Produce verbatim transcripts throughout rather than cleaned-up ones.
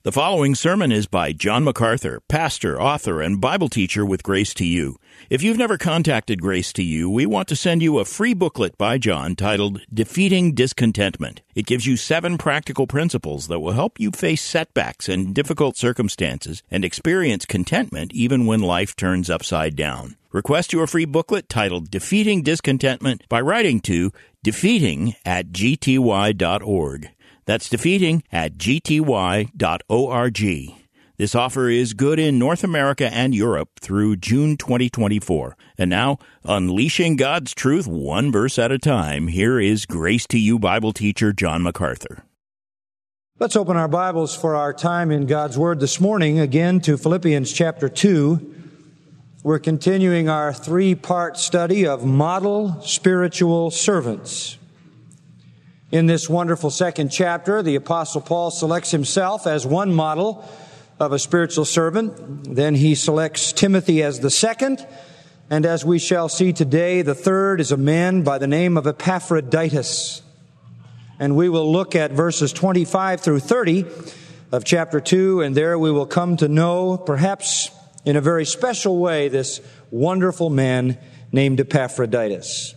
The following sermon is by John MacArthur, pastor, author, and Bible teacher with Grace to You. If you've never contacted Grace to You, we want to send you a free booklet by John titled Defeating Discontentment. It gives you seven practical principles that will help you face setbacks and difficult circumstances and experience contentment even when life turns upside down. Request your free booklet titled Defeating Discontentment by writing to defeating at g t y dot org. That's defeating at g t y dot org. This offer is good in North America and Europe through June twenty twenty-four. And now, unleashing God's truth one verse at a time, here is Grace to You Bible teacher John MacArthur. Let's open our Bibles for our time in God's Word this morning, again to Philippians chapter two. We're continuing our three-part study of model spiritual servants. In this wonderful second chapter, the Apostle Paul selects himself as one model of a spiritual servant. Then he selects Timothy as the second. And as we shall see today, the third is a man by the name of Epaphroditus. And we will look at verses twenty-five through thirty of chapter two, and there we will come to know, perhaps in a very special way, this wonderful man named Epaphroditus.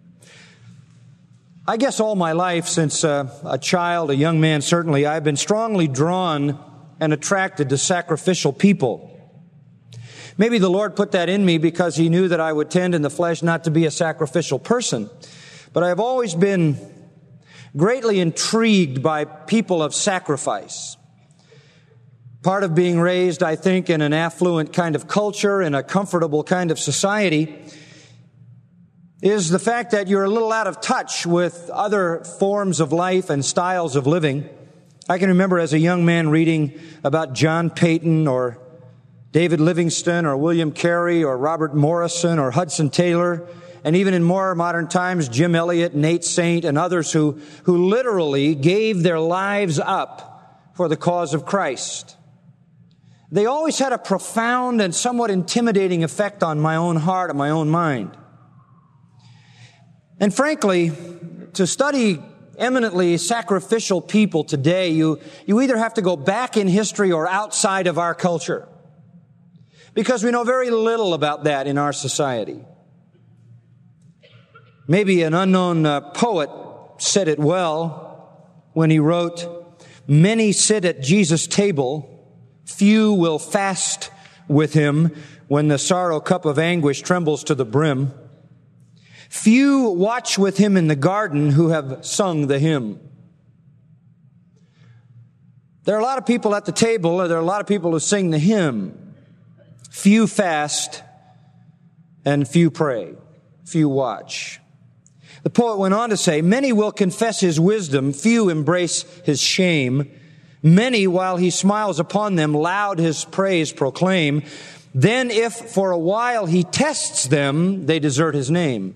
I guess all my life, since uh, a child, a young man certainly, I've been strongly drawn and attracted to sacrificial people. Maybe the Lord put that in me because He knew that I would tend in the flesh not to be a sacrificial person. But I've always been greatly intrigued by people of sacrifice. Part of being raised, I think, in an affluent kind of culture, in a comfortable kind of society, is the fact that you're a little out of touch with other forms of life and styles of living. I can remember as a young man reading about John Payton or David Livingston or William Carey or Robert Morrison or Hudson Taylor, and even in more modern times, Jim Elliot, Nate Saint, and others who, who literally gave their lives up for the cause of Christ. They always had a profound and somewhat intimidating effect on my own heart and my own mind. And frankly, to study eminently sacrificial people today, you, you either have to go back in history or outside of our culture, because we know very little about that in our society. Maybe an unknown uh, poet said it well when he wrote, "Many sit at Jesus' table, few will fast with Him when the sorrow cup of anguish trembles to the brim. Few watch with Him in the garden who have sung the hymn." There are a lot of people at the table, or there are a lot of people who sing the hymn. Few fast and few pray. Few watch. The poet went on to say, "Many will confess His wisdom, few embrace His shame. Many, while He smiles upon them, loud His praise proclaim. Then if for a while He tests them, they desert His name.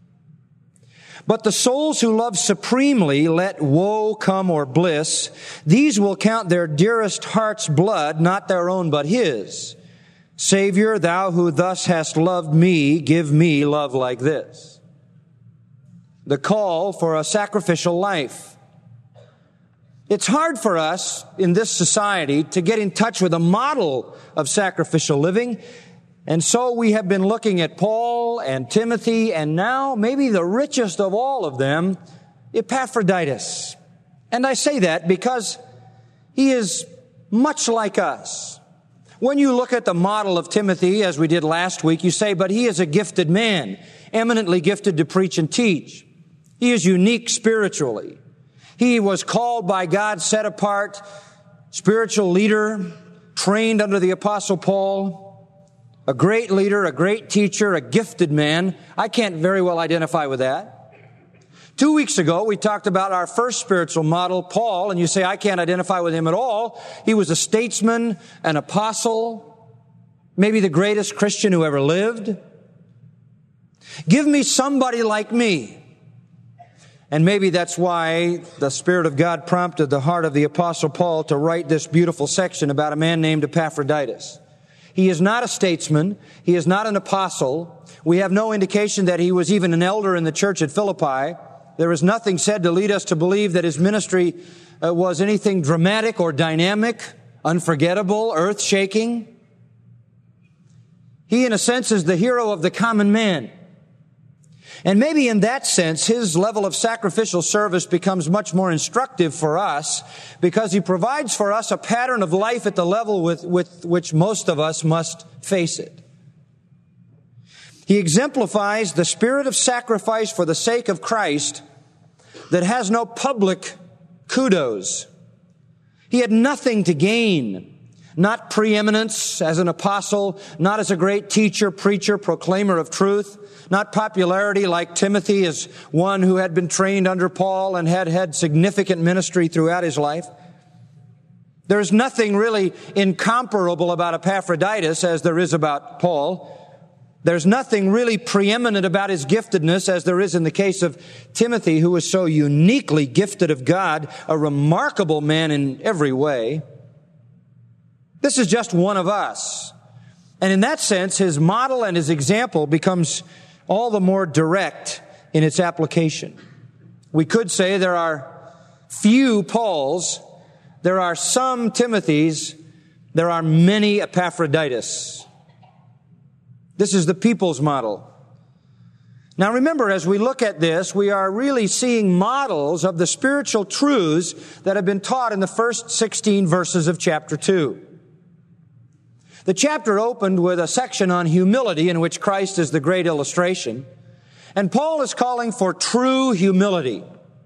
But the souls who love supremely, let woe come or bliss, these will count their dearest heart's blood, not their own but His. Savior, Thou who thus hast loved me, give me love like this." The call for a sacrificial life. It's hard for us in this society to get in touch with a model of sacrificial living. And so we have been looking at Paul and Timothy, and now maybe the richest of all of them, Epaphroditus. And I say that because he is much like us. When you look at the model of Timothy, as we did last week, you say, but he is a gifted man, eminently gifted to preach and teach. He is unique spiritually. He was called by God, set apart, spiritual leader, trained under the Apostle Paul. A great leader, a great teacher, a gifted man. I can't very well identify with that. Two weeks ago, we talked about our first spiritual model, Paul, and you say, I can't identify with him at all. He was a statesman, an apostle, maybe the greatest Christian who ever lived. Give me somebody like me. And maybe that's why the Spirit of God prompted the heart of the Apostle Paul to write this beautiful section about a man named Epaphroditus. He is not a statesman. He is not an apostle. We have no indication that he was even an elder in the church at Philippi. There is nothing said to lead us to believe that his ministry uh, was anything dramatic or dynamic unforgettable, earth-shaking. He, in a sense, is the hero of the common man. And maybe in that sense, his level of sacrificial service becomes much more instructive for us because he provides for us a pattern of life at the level with, with which most of us must face it. He exemplifies the spirit of sacrifice for the sake of Christ that has no public kudos. He had nothing to gain, not preeminence as an apostle, not as a great teacher, preacher, proclaimer of truth, not popularity like Timothy as one who had been trained under Paul and had had significant ministry throughout his life. There's nothing really incomparable about Epaphroditus as there is about Paul. There's nothing really preeminent about his giftedness as there is in the case of Timothy, who was so uniquely gifted of God, a remarkable man in every way. This is just one of us. And in that sense, his model and his example becomes all the more direct in its application. We could say there are few Pauls, there are some Timothys, there are many Epaphroditus. This is the people's model. Now remember, as we look at this, we are really seeing models of the spiritual truths that have been taught in the first sixteen verses of chapter two. The chapter opened with a section on humility in which Christ is the great illustration. And Paul is calling for true humility.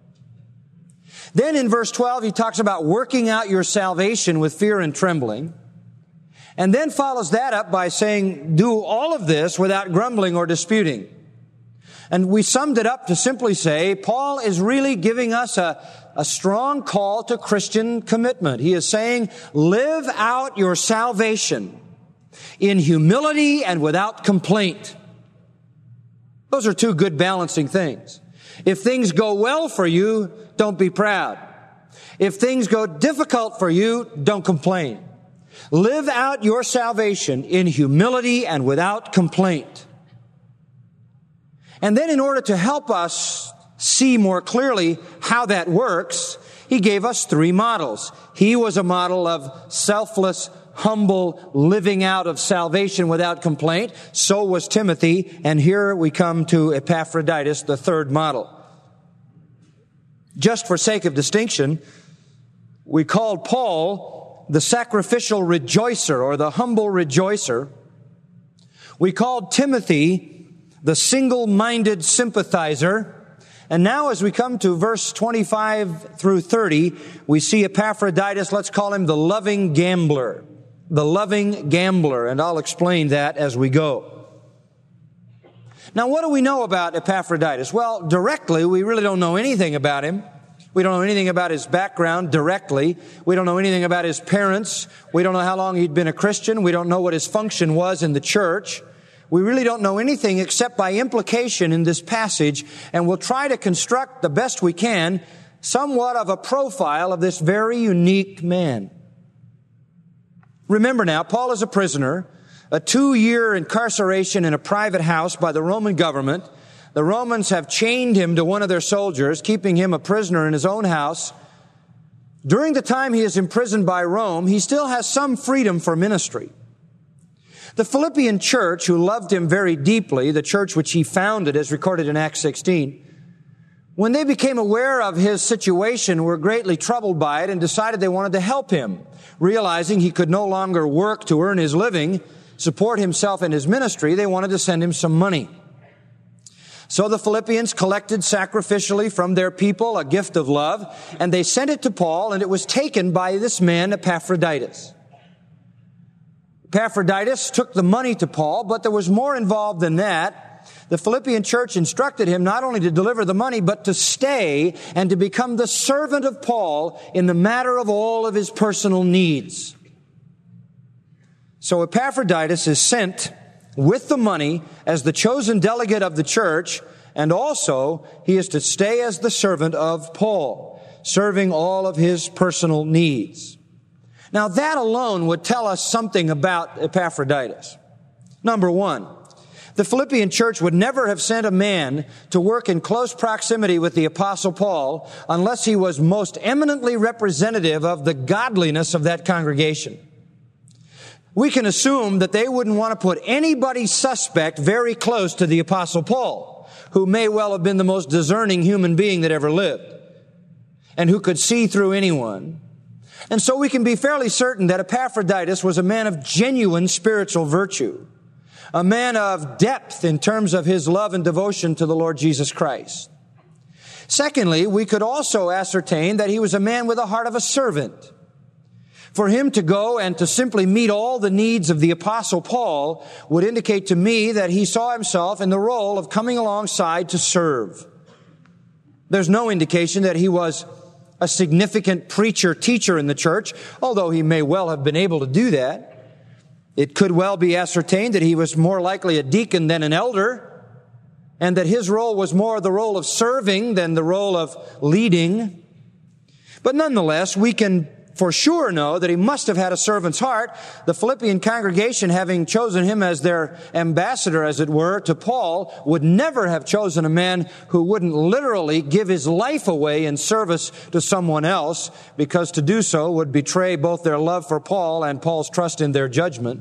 Then in verse twelve, he talks about working out your salvation with fear and trembling. And then follows that up by saying, do all of this without grumbling or disputing. And we summed it up to simply say, Paul is really giving us a, a strong call to Christian commitment. He is saying, live out your salvation in humility and without complaint. Those are two good balancing things. If things go well for you, don't be proud. If things go difficult for you, don't complain. Live out your salvation in humility and without complaint. And then in order to help us see more clearly how that works, he gave us three models. He was a model of selfless, humble living out of salvation without complaint. So was Timothy. And here we come to Epaphroditus, the third model. Just for sake of distinction, we called Paul the sacrificial rejoicer or the humble rejoicer. We called Timothy the single-minded sympathizer. And now as we come to verse twenty-five through thirty, we see Epaphroditus, let's call him the loving gambler. The loving gambler. And I'll explain that as we go. Now what do we know about Epaphroditus? Well, directly, we really don't know anything about him. We don't know anything about his background directly. We don't know anything about his parents. We don't know how long he'd been a Christian. We don't know what his function was in the church. We really don't know anything except by implication in this passage, and we'll try to construct the best we can somewhat of a profile of this very unique man. Remember now, Paul is a prisoner, a two-year incarceration in a private house by the Roman government. The Romans have chained him to one of their soldiers, keeping him a prisoner in his own house. During the time he is imprisoned by Rome, he still has some freedom for ministry. The Philippian church, who loved him very deeply, the church which he founded as recorded in Acts sixteen, when they became aware of his situation, were greatly troubled by it and decided they wanted to help him, realizing he could no longer work to earn his living, support himself in his ministry. They wanted to send him some money. So the Philippians collected sacrificially from their people a gift of love, and they sent it to Paul, and it was taken by this man, Epaphroditus. Epaphroditus took the money to Paul, but there was more involved than that. The Philippian church instructed him not only to deliver the money, but to stay and to become the servant of Paul in the matter of all of his personal needs. So Epaphroditus is sent with the money as the chosen delegate of the church, and also he is to stay as the servant of Paul, serving all of his personal needs. Now that alone would tell us something about Epaphroditus. Number one, The Philippian church would never have sent a man to work in close proximity with the Apostle Paul unless he was most eminently representative of the godliness of that congregation. We can assume that they wouldn't want to put anybody suspect very close to the Apostle Paul, who may well have been the most discerning human being that ever lived, and who could see through anyone. And so we can be fairly certain that Epaphroditus was a man of genuine spiritual virtue, a man of depth in terms of his love and devotion to the Lord Jesus Christ. Secondly, we could also ascertain that he was a man with the heart of a servant. For him to go and to simply meet all the needs of the Apostle Paul would indicate to me that he saw himself in the role of coming alongside to serve. There's no indication that he was a significant preacher, teacher in the church, although he may well have been able to do that. It could well be ascertained that he was more likely a deacon than an elder, and that his role was more the role of serving than the role of leading. But nonetheless, we can for sure know that he must have had a servant's heart. The Philippian congregation, having chosen him as their ambassador, as it were, to Paul, would never have chosen a man who wouldn't literally give his life away in service to someone else, because to do so would betray both their love for Paul and Paul's trust in their judgment.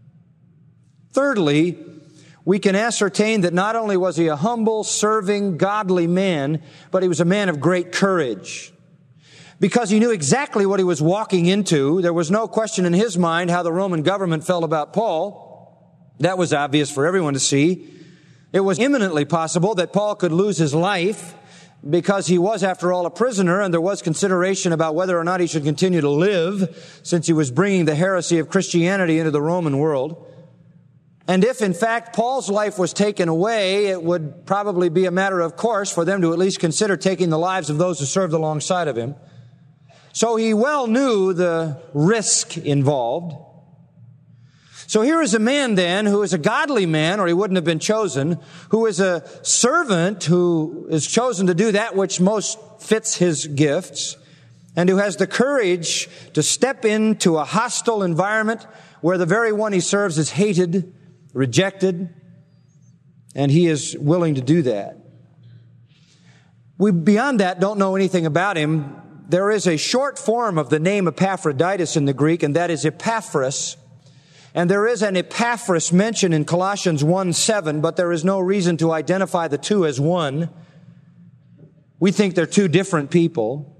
Thirdly, we can ascertain that not only was he a humble, serving, godly man, but he was a man of great courage. Because he knew exactly what he was walking into. There was no question in his mind how the Roman government felt about Paul. That was obvious for everyone to see. It was imminently possible that Paul could lose his life because he was, after all, a prisoner, and there was consideration about whether or not he should continue to live, since he was bringing the heresy of Christianity into the Roman world. And if, in fact, Paul's life was taken away, it would probably be a matter of course for them to at least consider taking the lives of those who served alongside of him. So he well knew the risk involved. So here is a man then who is a godly man, or he wouldn't have been chosen, who is a servant who is chosen to do that which most fits his gifts, and who has the courage to step into a hostile environment where the very one he serves is hated, rejected, and he is willing to do that. We, beyond that, don't know anything about him. There is a short form of the name Epaphroditus in the Greek, and that is Epaphras. And there is an Epaphras mentioned in Colossians one seven, but there is no reason to identify the two as one. We think they're two different people.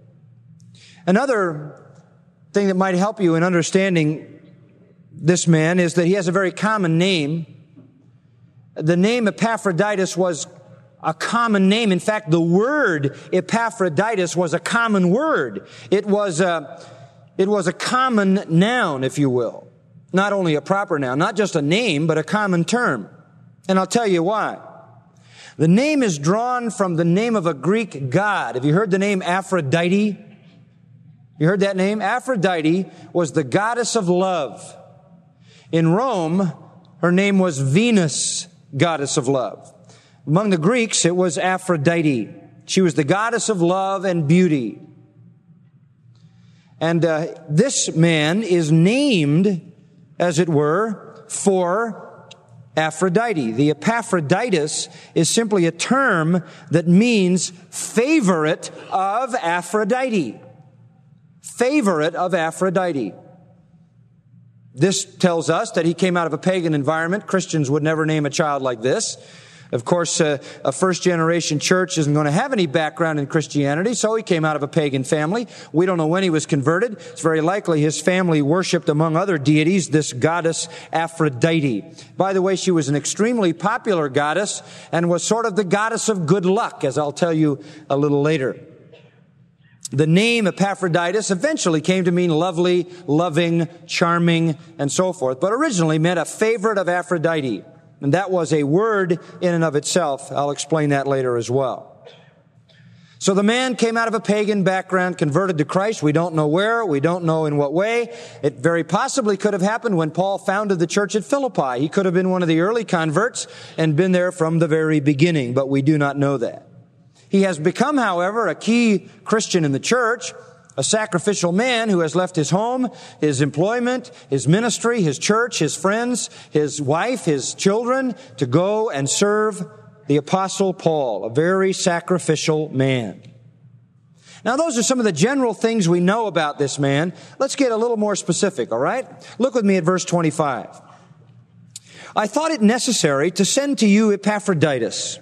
Another thing that might help you in understanding this man is that he has a very common name. The name Epaphroditus was a common name. In fact, the word Epaphroditus was a common word. It was a, it was a common noun, if you will. Not only a proper noun, not just a name, but a common term. And I'll tell you why. The name is drawn from the name of a Greek god. Have you heard the name Aphrodite? You heard that name? Aphrodite was the goddess of love. In Rome, her name was Venus, goddess of love. Among the Greeks, it was Aphrodite. She was the goddess of love and beauty. And uh, this man is named, as it were, for Aphrodite. The Epaphroditus is simply a term that means favorite of Aphrodite. Favorite of Aphrodite. This tells us that he came out of a pagan environment. Christians would never name a child like this. Of course, uh, a first-generation church isn't going to have any background in Christianity, so he came out of a pagan family. We don't know when he was converted. It's very likely his family worshipped, among other deities, this goddess Aphrodite. By the way, she was an extremely popular goddess and was sort of the goddess of good luck, as I'll tell you a little later. The name Epaphroditus eventually came to mean lovely, loving, charming, and so forth, but originally meant a favorite of Aphrodite. And that was a word in and of itself. I'll explain that later as well. So the man came out of a pagan background, converted to Christ. We don't know where. We don't know in what way. It very possibly could have happened when Paul founded the church at Philippi. He could have been one of the early converts and been there from the very beginning, but we do not know that. He has become, however, a key Christian in the church. a sacrificial man who has left his home, his employment, his ministry, his church, his friends, his wife, his children, to go and serve the Apostle Paul, a very sacrificial man. Now, those are some of the general things we know about this man. Let's get a little more specific, all right? Look with me at verse twenty-five. I thought it necessary to send to you Epaphroditus,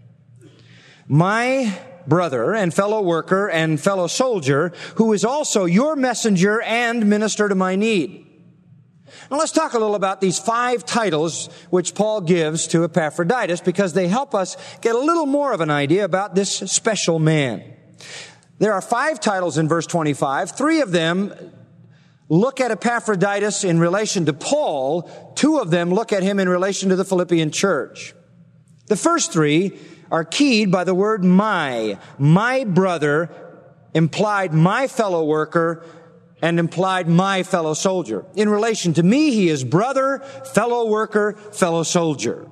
my brother and fellow worker and fellow soldier, who is also your messenger and minister to my need. Now let's talk a little about these five titles which Paul gives to Epaphroditus, because they help us get a little more of an idea about this special man. There are five titles in verse twenty-five. Three of them look at Epaphroditus in relation to Paul. Two of them look at him in relation to the Philippian church. The first three are keyed by the word my. My brother implied my fellow worker and implied my fellow soldier. In relation to me, he is brother, fellow worker, fellow soldier.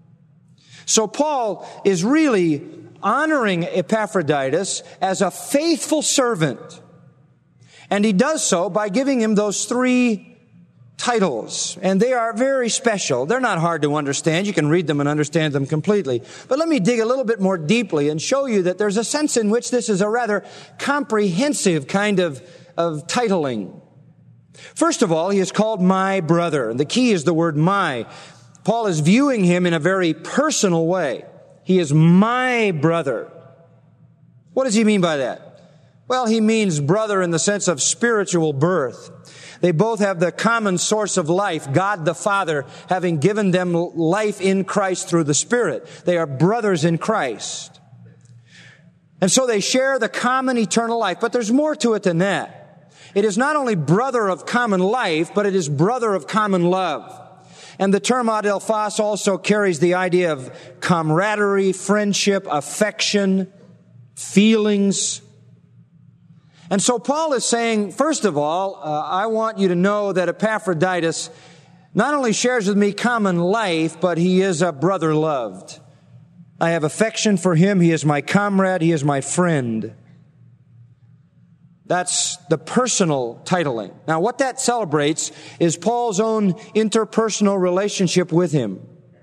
So Paul is really honoring Epaphroditus as a faithful servant. And he does so by giving him those three titles. And they are very special. They're not hard to understand. You can read them and understand them completely. But let me dig a little bit more deeply and show you that there's a sense in which this is a rather comprehensive kind of, of titling. First of all, he is called my brother. And the key is the word my. Paul is viewing him in a very personal way. He is my brother. What does he mean by that? Well, he means brother in the sense of spiritual birth. They both have the common source of life, God the Father, having given them life in Christ through the Spirit. They are brothers in Christ. And so they share the common eternal life. But there's more to it than that. It is not only brother of common life, but it is brother of common love. And the term adelphos also carries the idea of camaraderie, friendship, affection, feelings. And so Paul is saying, first of all, uh, I want you to know that Epaphroditus not only shares with me common life, but he is a brother loved. I have affection for him. He is my comrade. He is my friend. That's the personal titling. Now, what that celebrates is Paul's own interpersonal relationship with him.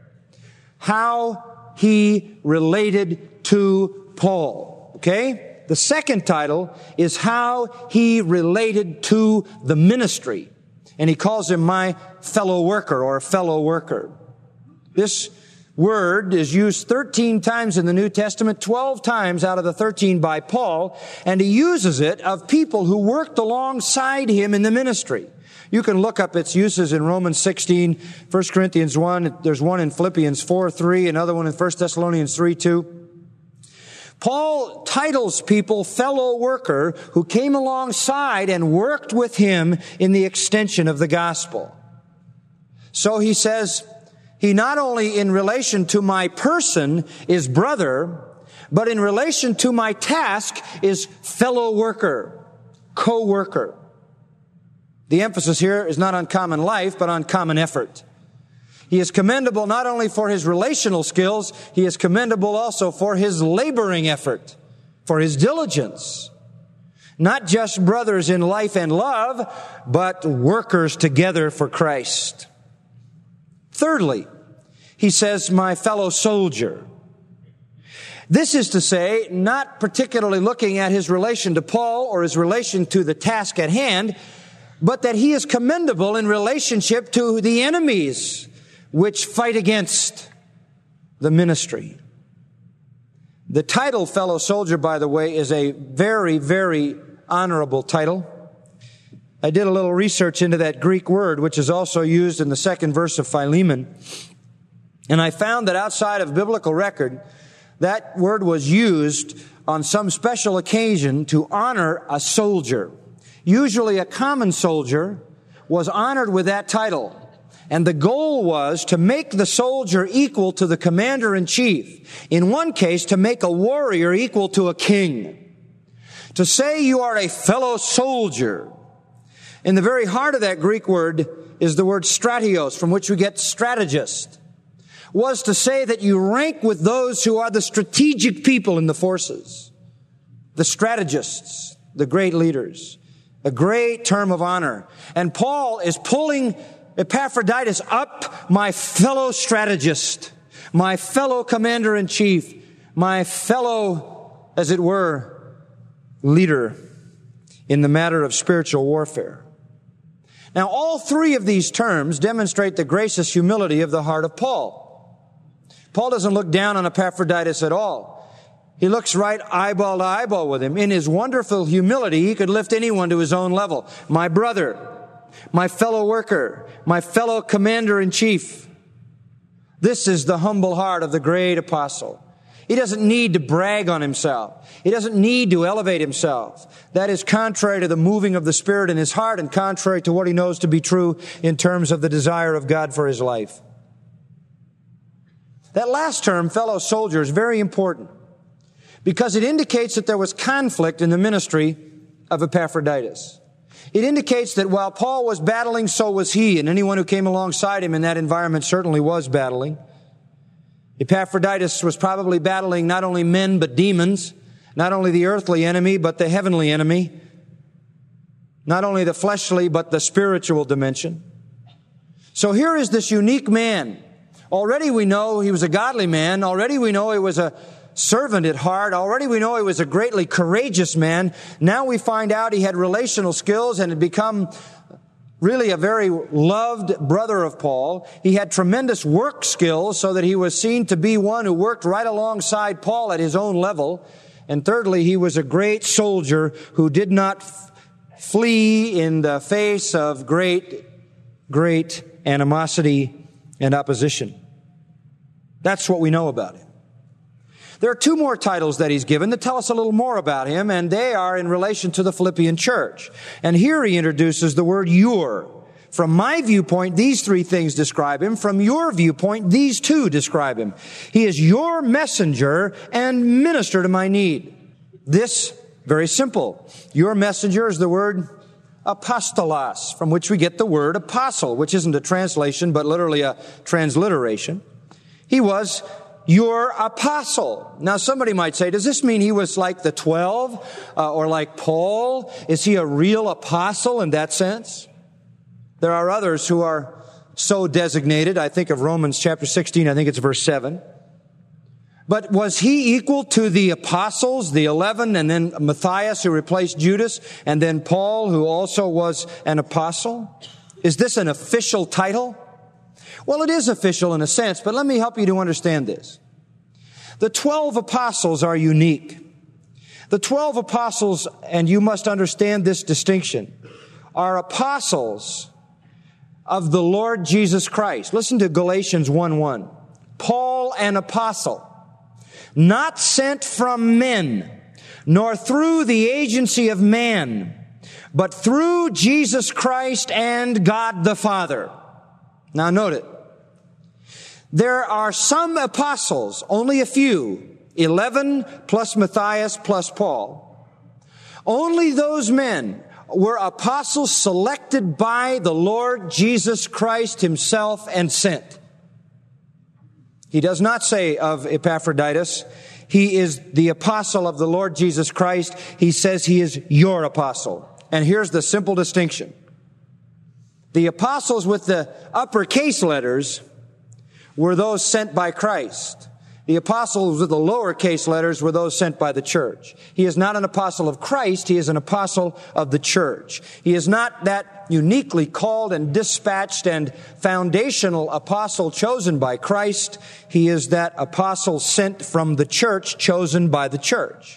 How he related to Paul. Okay? The second title is how he related to the ministry. And he calls him my fellow worker or fellow worker. This word is used thirteen times in the New Testament, twelve times out of the thirteen by Paul, and he uses it of people who worked alongside him in the ministry. You can look up its uses in Romans sixteen, First Corinthians one, there's one in Philippians four three, another one in First Thessalonians three two. Paul titles people fellow worker who came alongside and worked with him in the extension of the gospel. So he says, he not only in relation to my person is brother, but in relation to my task is fellow worker, co-worker. The emphasis here is not on common life, but on common effort. He is commendable not only for his relational skills, he is commendable also for his laboring effort, for his diligence. Not just brothers in life and love, but workers together for Christ. Thirdly, he says, my fellow soldier. This is to say, not particularly looking at his relation to Paul or his relation to the task at hand, but that he is commendable in relationship to the enemies which fight against the ministry. The title fellow soldier, by the way, is a very, very honorable title. I did a little research into that Greek word, which is also used in the second verse of Philemon. And I found that outside of biblical record, that word was used on some special occasion to honor a soldier. Usually a common soldier was honored with that title. And the goal was to make the soldier equal to the commander-in-chief. In one case, to make a warrior equal to a king. To say you are a fellow soldier. In the very heart of that Greek word is the word stratios, from which we get strategist. Was to say that you rank with those who are the strategic people in the forces. The strategists. the great leaders, a great term of honor. And Paul is pulling Epaphroditus up, my fellow strategist, my fellow commander-in-chief, my fellow, as it were, leader in the matter of spiritual warfare. Now, all three of these terms demonstrate the gracious humility of the heart of Paul. Paul doesn't look down on Epaphroditus at all. He looks right eyeball to eyeball with him. In his wonderful humility, he could lift anyone to his own level. My brother, my fellow worker, my fellow commander-in-chief. This is the humble heart of the great apostle. He doesn't need to brag on himself. He doesn't need to elevate himself. That is contrary to the moving of the Spirit in his heart and contrary to what he knows to be true in terms of the desire of God for his life. That last term, fellow soldier, is very important because it indicates that there was conflict in the ministry of Epaphroditus. It indicates that while Paul was battling, so was he, and anyone who came alongside him in that environment certainly was battling. Epaphroditus was probably battling not only men but demons, not only the earthly enemy but the heavenly enemy, not only the fleshly but the spiritual dimension. So here is this unique man. Already we know he was a godly man. Already we know he was a servant at heart. Already we know he was a greatly courageous man. Now we find out he had relational skills and had become really a very loved brother of Paul. He had tremendous work skills so that he was seen to be one who worked right alongside Paul at his own level. And thirdly, he was a great soldier who did not f- flee in the face of great, great animosity and opposition. That's what we know about him. There are two more titles that he's given that tell us a little more about him, and they are in relation to the Philippian church. And here he introduces the word your. From my viewpoint, these three things describe him. From your viewpoint, these two describe him. He is your messenger and minister to my need. This, very simple. Your messenger is the word apostolos, from which we get the word apostle, which isn't a translation, but literally a transliteration. He was your apostle. Now somebody might say, does this mean he was like the twelve uh, or like Paul? Is he a real apostle in that sense? There are others who are so designated. I think of Romans chapter sixteen, I think it's verse seven. But was he equal to the apostles, the eleven, and then Matthias who replaced Judas, and then Paul who also was an apostle? Is this an official title? Well, it is official in a sense, but let me help you to understand this. The twelve apostles are unique. The twelve apostles, and you must understand this distinction, are apostles of the Lord Jesus Christ. Listen to Galatians one one. Paul, an apostle, not sent from men, nor through the agency of man, but through Jesus Christ and God the Father. Now note it. There are some apostles, only a few, eleven plus Matthias plus Paul. Only those men were apostles selected by the Lord Jesus Christ himself and sent. He does not say of Epaphroditus, he is the apostle of the Lord Jesus Christ. He says he is your apostle. And here's the simple distinction. The apostles with the uppercase letters were those sent by Christ. The apostles with the lowercase letters were those sent by the church. He is not an apostle of Christ. He is an apostle of the church. He is not that uniquely called and dispatched and foundational apostle chosen by Christ. He is that apostle sent from the church, chosen by the church.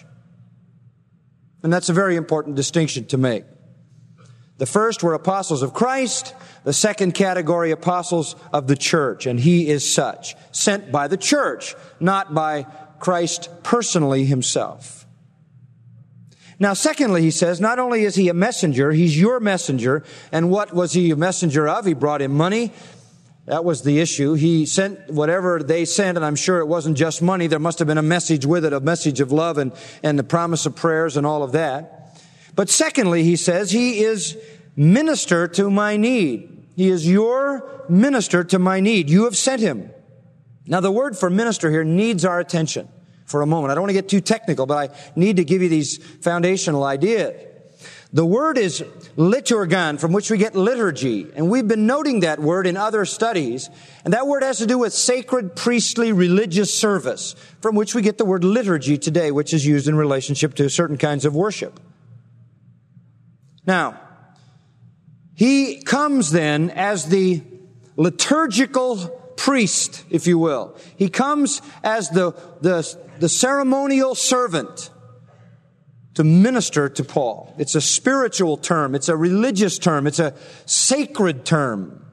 And that's a very important distinction to make. The first were apostles of Christ. The second category, apostles of the church. And he is such, sent by the church, not by Christ personally himself. Now, secondly, he says, not only is he a messenger, he's your messenger. And what was he a messenger of? He brought him money. That was the issue. He sent whatever they sent, and I'm sure it wasn't just money. There must have been a message with it, a message of love and, and the promise of prayers and all of that. But secondly, he says, he is minister to my need. He is your minister to my need. You have sent him. Now, the word for minister here needs our attention. for a moment. I don't want to get too technical, but I need to give you these foundational ideas. The word is liturgon, from which we get liturgy. And we've been noting that word in other studies. And that word has to do with sacred, priestly, religious service, from which we get the word liturgy today, which is used in relationship to certain kinds of worship. Now, he comes then as the liturgical priest, if you will. He comes as the, the, the ceremonial servant to minister to Paul. It's a spiritual term. It's a religious term. It's a sacred term.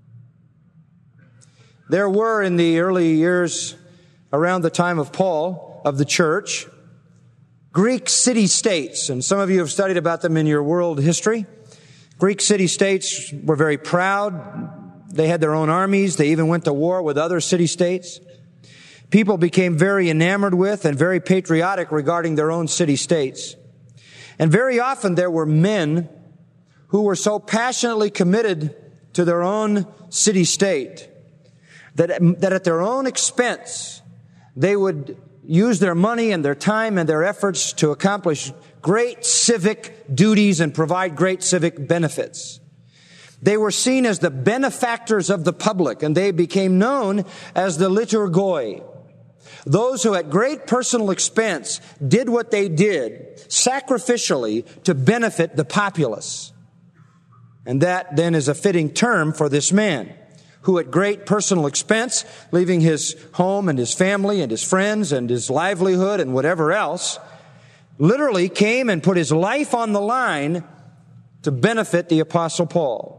There were in the early years, around the time of Paul, of the church, Greek city-states, and some of you have studied about them in your world history. Greek city-states were very proud. They had their own armies. They even went to war with other city-states. People became very enamored with and very patriotic regarding their own city-states. And very often there were men who were so passionately committed to their own city-state that, that at their own expense they would use their money and their time and their efforts to accomplish great civic duties and provide great civic benefits. They were seen as the benefactors of the public, and they became known as the liturgoi. Those who at great personal expense did what they did sacrificially to benefit the populace. And that then is a fitting term for this man, who at great personal expense, leaving his home and his family and his friends and his livelihood and whatever else, literally came and put his life on the line to benefit the Apostle Paul.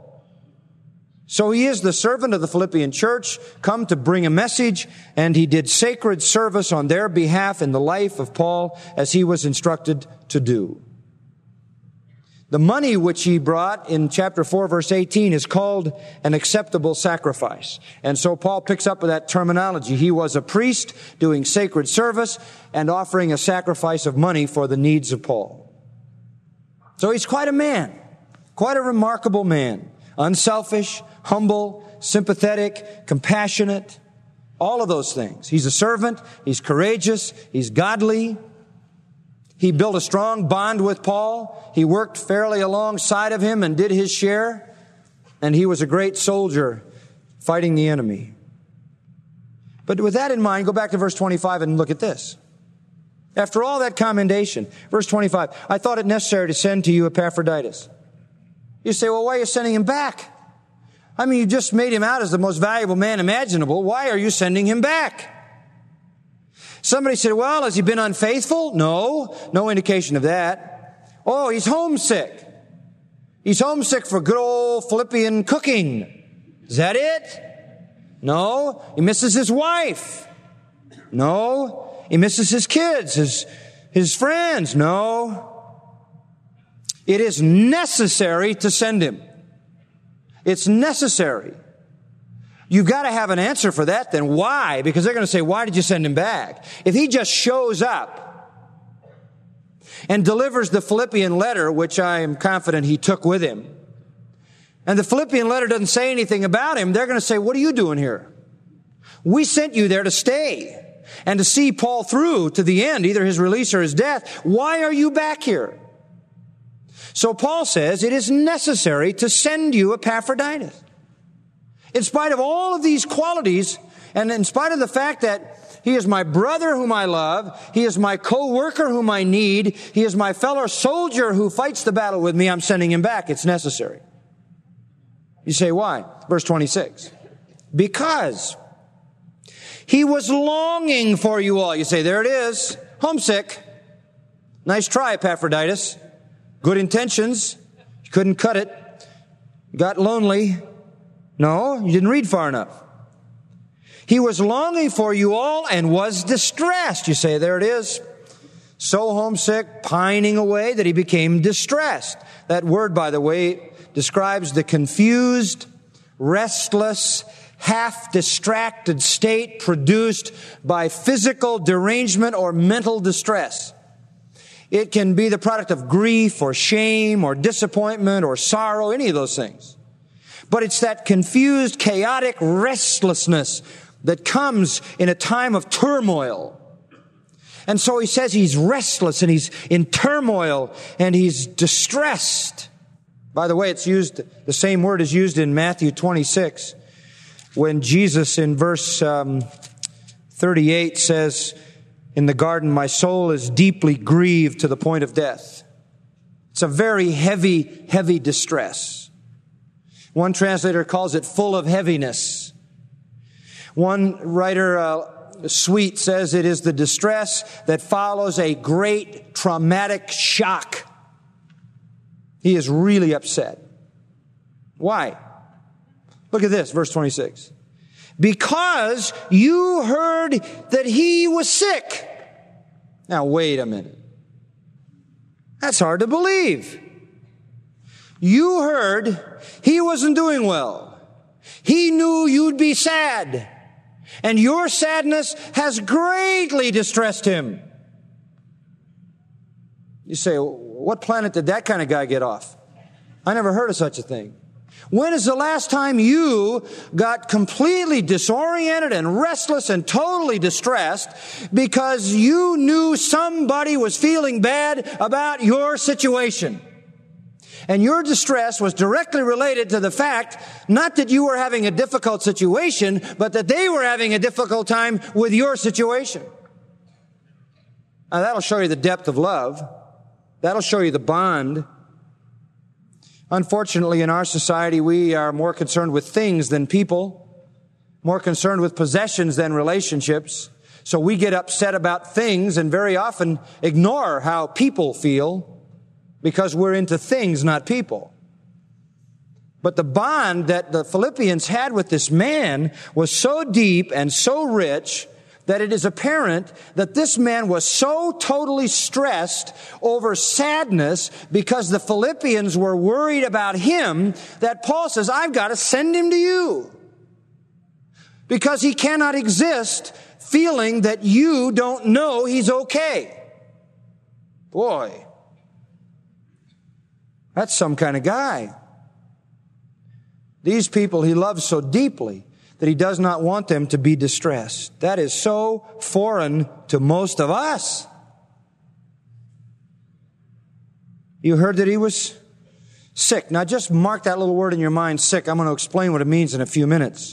So he is the servant of the Philippian church, come to bring a message, and he did sacred service on their behalf in the life of Paul as he was instructed to do. The money which he brought in chapter four, verse eighteen is called an acceptable sacrifice. And so Paul picks up with that terminology. He was a priest doing sacred service and offering a sacrifice of money for the needs of Paul. So he's quite a man, quite a remarkable man. Unselfish, humble, sympathetic, compassionate, all of those things. He's a servant, he's courageous, he's godly. He built a strong bond with Paul. He worked fairly alongside of him and did his share. And he was a great soldier fighting the enemy. But with that in mind, go back to verse twenty-five and look at this. After all that commendation, verse twenty-five, I thought it necessary to send to you Epaphroditus. You say, well, why are you sending him back? I mean, you just made him out as the most valuable man imaginable. Why are you sending him back? Somebody said, well, has he been unfaithful? No, no indication of that. Oh, he's homesick. He's homesick for good old Philippian cooking. Is that it? No. He misses his wife. No. He misses his kids, his, his friends. No. It is necessary to send him. It's necessary. You've got to have an answer for that then. Why? Because they're going to say, why did you send him back? If he just shows up and delivers the Philippian letter, which I am confident he took with him, and the Philippian letter doesn't say anything about him, they're going to say, what are you doing here? We sent you there to stay and to see Paul through to the end, either his release or his death. Why are you back here? So Paul says it is necessary to send you Epaphroditus. In spite of all of these qualities, and in spite of the fact that he is my brother whom I love, he is my co-worker whom I need, he is my fellow soldier who fights the battle with me, I'm sending him back. It's necessary. You say, why? Verse twenty-six. Because he was longing for you all. You say, there it is. Homesick. Nice try, Epaphroditus. Good intentions. You couldn't cut it. Got lonely. No, you didn't read far enough. He was longing for you all and was distressed. You say, there it is. So homesick, pining away that he became distressed. That word, by the way, describes the confused, restless, half-distracted state produced by physical derangement or mental distress. It can be the product of grief or shame or disappointment or sorrow, any of those things. But it's that confused, chaotic restlessness that comes in a time of turmoil. And so he says he's restless and he's in turmoil and he's distressed. By the way, it's used, the same word is used in Matthew twenty-six when Jesus in verse um, thirty-eight says, in the garden, my soul is deeply grieved to the point of death. It's a very heavy, heavy distress. One translator calls it full of heaviness. One writer, uh, Sweet, says it is the distress that follows a great traumatic shock. He is really upset. Why? Look at this, verse twenty-six. Because you heard that he was sick. Now, wait a minute. That's hard to believe. You heard he wasn't doing well. He knew you'd be sad. And your sadness has greatly distressed him. You say, what planet did that kind of guy get off? I never heard of such a thing. When is the last time you got completely disoriented and restless and totally distressed because you knew somebody was feeling bad about your situation? And your distress was directly related to the fact, not that you were having a difficult situation, but that they were having a difficult time with your situation. Now that'll show you the depth of love. That'll show you the bond. Unfortunately, in our society, we are more concerned with things than people, more concerned with possessions than relationships. So we get upset about things and very often ignore how people feel because we're into things, not people. But the bond that the Philippians had with this man was so deep and so rich that it is apparent that this man was so totally stressed over sadness because the Philippians were worried about him that Paul says, I've got to send him to you. Because he cannot exist feeling that you don't know he's okay. Boy, that's some kind of guy. These people he loves so deeply that he does not want them to be distressed. That is so foreign to most of us. You heard that he was sick. Now just mark that little word in your mind, sick. I'm going to explain what it means in a few minutes.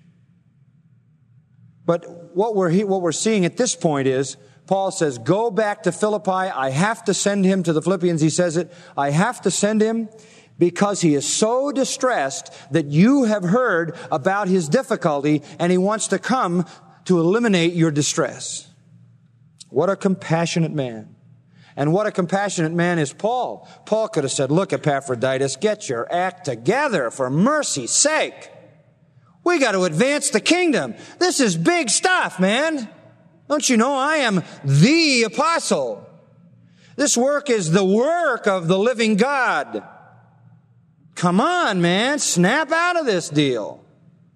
But what we're, what we're seeing at this point is, Paul says, go back to Philippi. I have to send him to the Philippians. He says it. I have to send him because he is so distressed that you have heard about his difficulty and he wants to come to eliminate your distress. What a compassionate man. And what a compassionate man is Paul. Paul could have said, look, Epaphroditus, get your act together for mercy's sake. We got to advance the kingdom. This is big stuff, man. Don't you know I am the apostle? This work is the work of the living God. Come on, man. Snap out of this deal.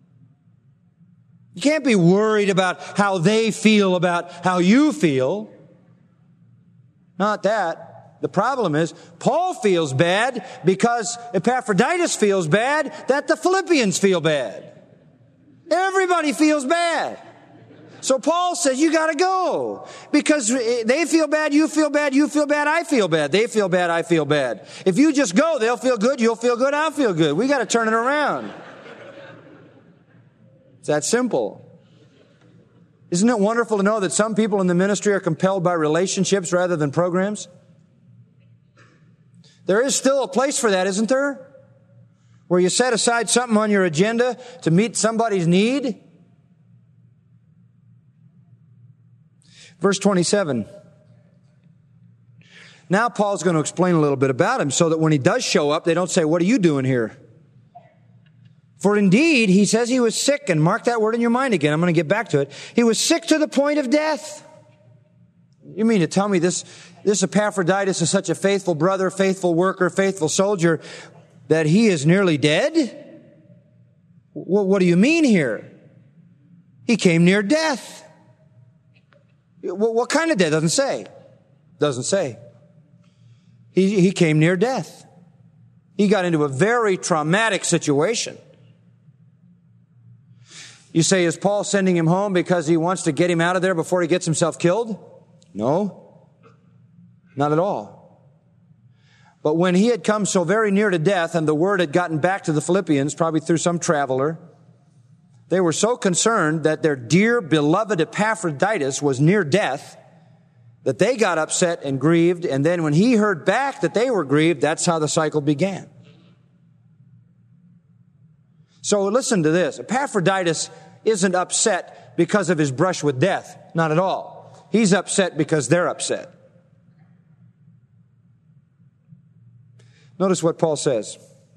You can't be worried about how they feel about how you feel. Not that. The problem is, Paul feels bad because Epaphroditus feels bad that the Philippians feel bad. Everybody feels bad. So Paul says, you gotta go. Because they feel bad, you feel bad, you feel bad, I feel bad. They feel bad, I feel bad. If you just go, they'll feel good, you'll feel good, I'll feel good. We gotta turn it around. It's that simple. Isn't it wonderful to know that some people in the ministry are compelled by relationships rather than programs? There is still a place for that, isn't there? Where you set aside something on your agenda to meet somebody's need. Verse twenty-seven. Now Paul's going to explain a little bit about him so that when he does show up, they don't say, what are you doing here? For indeed, he says he was sick, and mark that word in your mind again. I'm going to get back to it. He was sick to the point of death. You mean to tell me this, this Epaphroditus is such a faithful brother, faithful worker, faithful soldier, that he is nearly dead? What, what do you mean here? He came near death. What, what kind of death? Doesn't say. Doesn't say. He, he came near death. He got into a very traumatic situation. You say, is Paul sending him home because he wants to get him out of there before he gets himself killed? No, not at all. But when he had come so very near to death, and the word had gotten back to the Philippians, probably through some traveler, they were so concerned that their dear, beloved Epaphroditus was near death that they got upset and grieved. And then when he heard back that they were grieved, that's how the cycle began. So listen to this. Epaphroditus isn't upset because of his brush with death. Not at all. He's upset because they're upset. Notice what Paul says.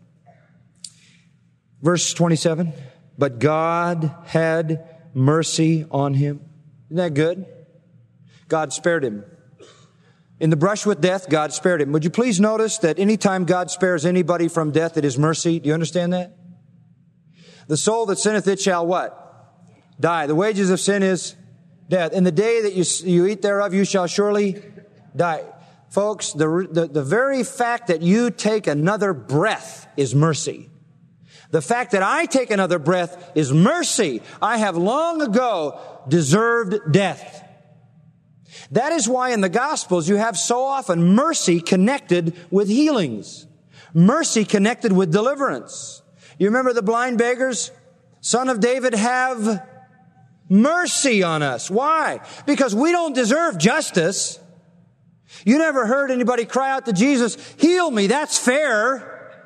Verse twenty-seven. But God had mercy on him. Isn't that good? God spared him. In the brush with death, God spared him. Would you please notice that anytime God spares anybody from death, it is mercy? Do you understand that? The soul that sinneth, it shall what? Die. The wages of sin is death. In the day that you, you eat thereof, you shall surely die. Folks, the, the, the very fact that you take another breath is mercy. The fact that I take another breath is mercy. I have long ago deserved death. That is why in the Gospels you have so often mercy connected with healings. Mercy connected with deliverance. You remember the blind beggars? Son of David, have mercy on us. Why? Because we don't deserve justice. You never heard anybody cry out to Jesus, heal me, that's fair.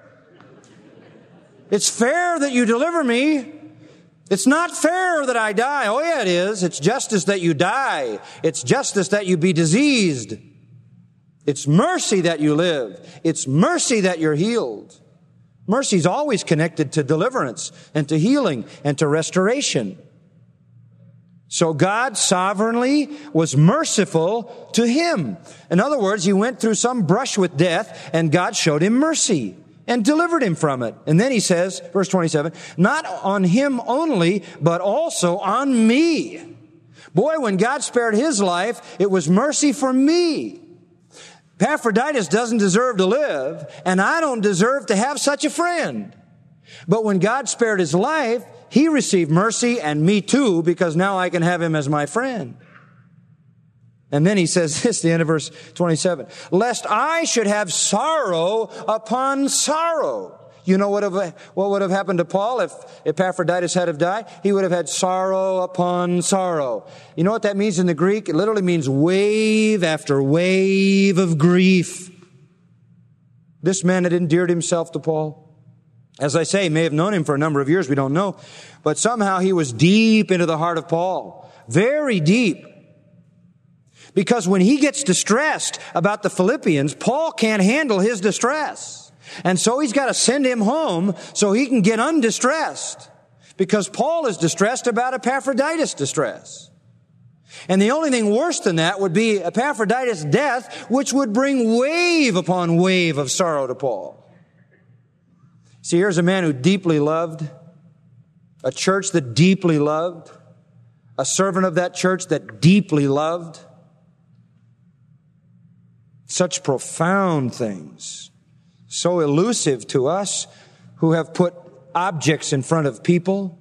It's fair that you deliver me. It's not fair that I die. Oh yeah, it is. It's justice that you die. It's justice that you be diseased. It's mercy that you live. It's mercy that you're healed. Mercy is always connected to deliverance and to healing and to restoration. So God sovereignly was merciful to him. In other words, he went through some brush with death and God showed him mercy and delivered him from it. And then he says, verse twenty-seven, not on him only, but also on me. Boy, when God spared his life, it was mercy for me. Epaphroditus doesn't deserve to live, and I don't deserve to have such a friend. But when God spared his life, he received mercy, and me too, because now I can have him as my friend. And then he says this, the end of verse twenty-seven, lest I should have sorrow upon sorrow. You know what, have, what would have happened to Paul if Epaphroditus had have died? He would have had sorrow upon sorrow. You know what that means in the Greek? It literally means wave after wave of grief. This man had endeared himself to Paul. As I say, he may have known him for a number of years, we don't know. But somehow he was deep into the heart of Paul. Very deep. Because when he gets distressed about the Philippians, Paul can't handle his distress. And so he's got to send him home so he can get undistressed. Because Paul is distressed about Epaphroditus' distress. And the only thing worse than that would be Epaphroditus' death, which would bring wave upon wave of sorrow to Paul. See, here's a man who deeply loved, a church that deeply loved, a servant of that church that deeply loved. Such profound things, so elusive to us who have put objects in front of people.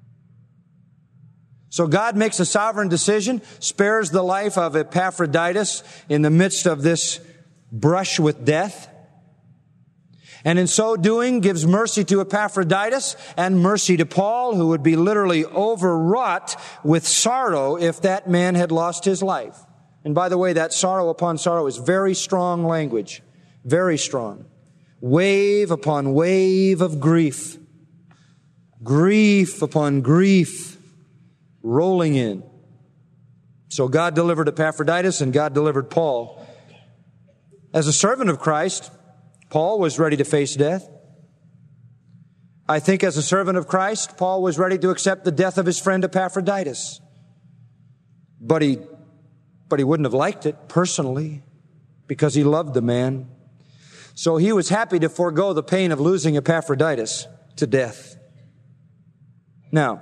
So God makes a sovereign decision, spares the life of Epaphroditus in the midst of this brush with death. And in so doing, gives mercy to Epaphroditus and mercy to Paul, who would be literally overwrought with sorrow if that man had lost his life. And by the way, that sorrow upon sorrow is very strong language. Very strong. Wave upon wave of grief. Grief upon grief rolling in. So God delivered Epaphroditus and God delivered Paul. As a servant of Christ, Paul was ready to face death. I think as a servant of Christ, Paul was ready to accept the death of his friend Epaphroditus. But he, but he wouldn't have liked it personally because he loved the man. So he was happy to forego the pain of losing Epaphroditus to death. Now,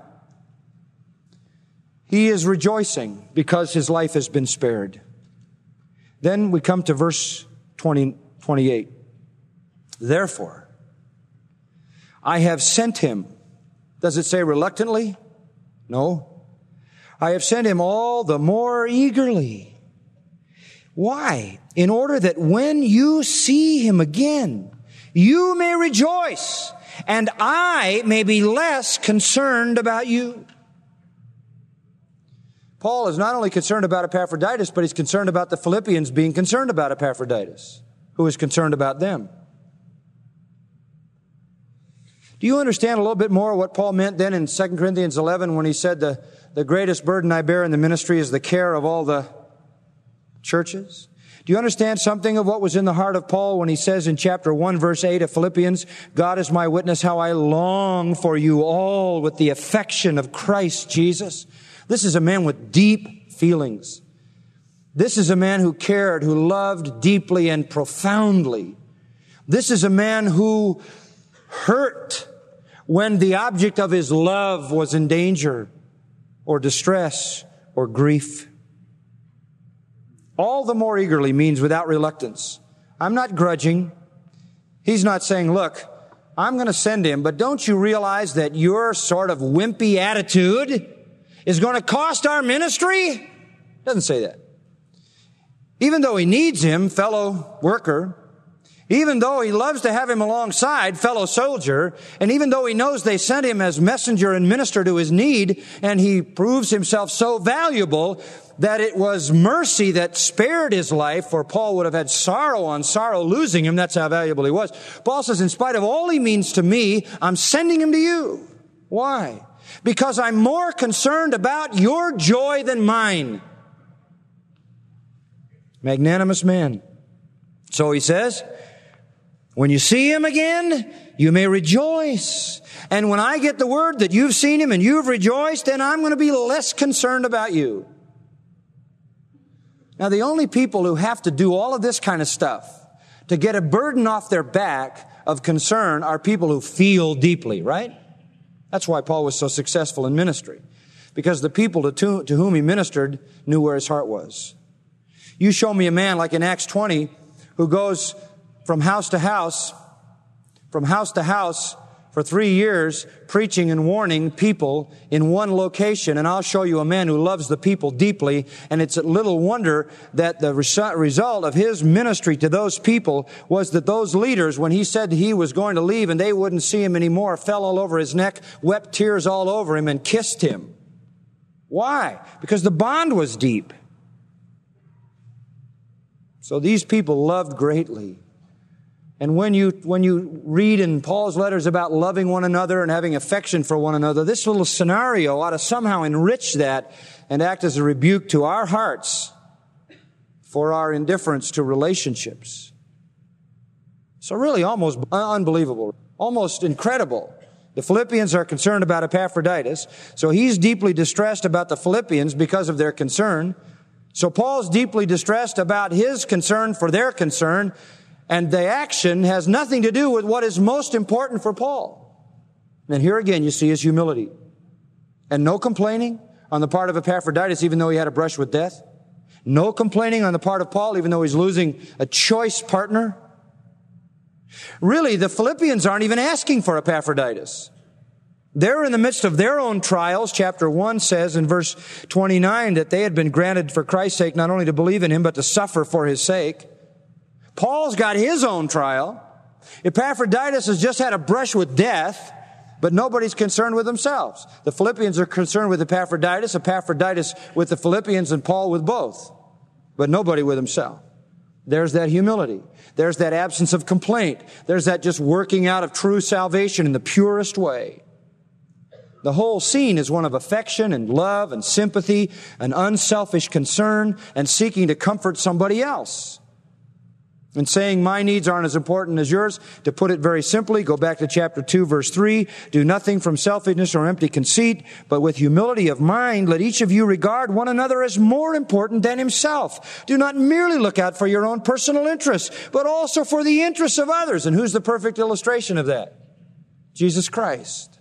he is rejoicing because his life has been spared. Then we come to verse twenty, twenty-eight. Therefore, I have sent him. Does it say reluctantly? No. I have sent him all the more eagerly, Why? In order that when you see him again, you may rejoice, and I may be less concerned about you. Paul is not only concerned about Epaphroditus, but he's concerned about the Philippians being concerned about Epaphroditus, who is concerned about them. Do you understand a little bit more what Paul meant then in Second Corinthians eleven when he said the, the greatest burden I bear in the ministry is the care of all the churches? Do you understand something of what was in the heart of Paul when he says in chapter one, verse eight of Philippians, God is my witness how I long for you all with the affection of Christ Jesus. This is a man with deep feelings. This is a man who cared, who loved deeply and profoundly. This is a man who hurt when the object of his love was in danger or distress or grief. All the more eagerly means without reluctance. I'm not grudging. He's not saying, look, I'm going to send him, but don't you realize that your sort of wimpy attitude is going to cost our ministry? Doesn't say that. Even though he needs him, fellow worker, even though he loves to have him alongside, fellow soldier, and even though he knows they sent him as messenger and minister to his need, and he proves himself so valuable that it was mercy that spared his life, for Paul would have had sorrow on sorrow losing him. That's how valuable he was. Paul says, in spite of all he means to me, I'm sending him to you. Why? Because I'm more concerned about your joy than mine. Magnanimous man. So he says, when you see him again, you may rejoice. And when I get the word that you've seen him and you've rejoiced, then I'm going to be less concerned about you. Now, the only people who have to do all of this kind of stuff to get a burden off their back of concern are people who feel deeply, right? That's why Paul was so successful in ministry, because the people to, to, to whom he ministered knew where his heart was. You show me a man like in Acts twenty who goes from house to house, from house to house for three years, preaching and warning people in one location. And I'll show you a man who loves the people deeply. And it's a little wonder that the result of his ministry to those people was that those leaders, when he said he was going to leave and they wouldn't see him anymore, fell all over his neck, wept tears all over him, and kissed him. Why? Because the bond was deep. So these people loved greatly. And when you, when you read in Paul's letters about loving one another and having affection for one another, this little scenario ought to somehow enrich that and act as a rebuke to our hearts for our indifference to relationships. So really almost unbelievable, almost incredible. The Philippians are concerned about Epaphroditus, so he's deeply distressed about the Philippians because of their concern. So Paul's deeply distressed about his concern for their concern. And the action has nothing to do with what is most important for Paul. And here again, you see his humility. And no complaining on the part of Epaphroditus, even though he had a brush with death. No complaining on the part of Paul, even though he's losing a choice partner. Really, the Philippians aren't even asking for Epaphroditus. They're in the midst of their own trials. Chapter one says in verse twenty-nine that they had been granted for Christ's sake not only to believe in him, but to suffer for his sake. Paul's got his own trial. Epaphroditus has just had a brush with death, but nobody's concerned with themselves. The Philippians are concerned with Epaphroditus, Epaphroditus with the Philippians, and Paul with both, but nobody with himself. There's that humility. There's that absence of complaint. There's that just working out of true salvation in the purest way. The whole scene is one of affection and love and sympathy, an unselfish concern, and seeking to comfort somebody else. And saying my needs aren't as important as yours. To put it very simply, go back to chapter two, verse three. Do nothing from selfishness or empty conceit, but with humility of mind, let each of you regard one another as more important than himself. Do not merely look out for your own personal interests, but also for the interests of others. And who's the perfect illustration of that? Jesus Christ.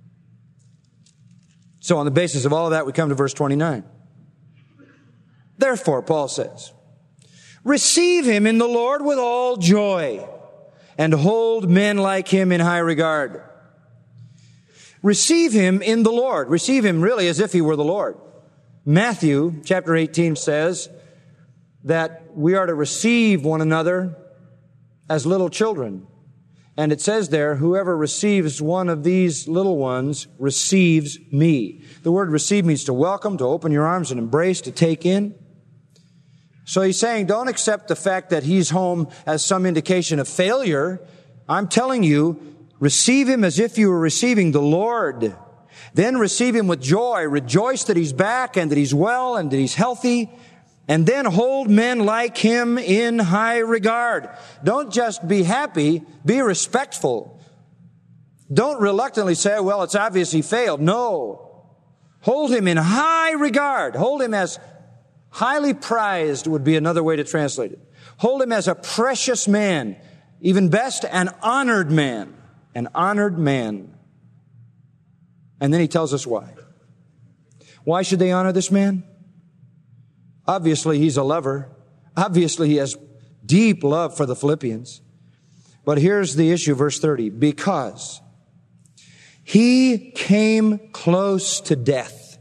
So on the basis of all of that, we come to verse twenty-nine. Therefore, Paul says, receive him in the Lord with all joy, and hold men like him in high regard. Receive him in the Lord. Receive him really as if he were the Lord. Matthew chapter eighteen says that we are to receive one another as little children. And it says there, whoever receives one of these little ones receives me. The word receive means to welcome, to open your arms and embrace, to take in. So he's saying, don't accept the fact that he's home as some indication of failure. I'm telling you, receive him as if you were receiving the Lord. Then receive him with joy. Rejoice that he's back and that he's well and that he's healthy. And then hold men like him in high regard. Don't just be happy, be respectful. Don't reluctantly say, well, it's obvious he failed. No. Hold him in high regard. Hold him as highly prized would be another way to translate it. Hold him as a precious man. Even best, an honored man. An honored man. And then he tells us why. Why should they honor this man? Obviously, he's a lover. Obviously, he has deep love for the Philippians. But here's the issue, verse thirty. Because he came close to death.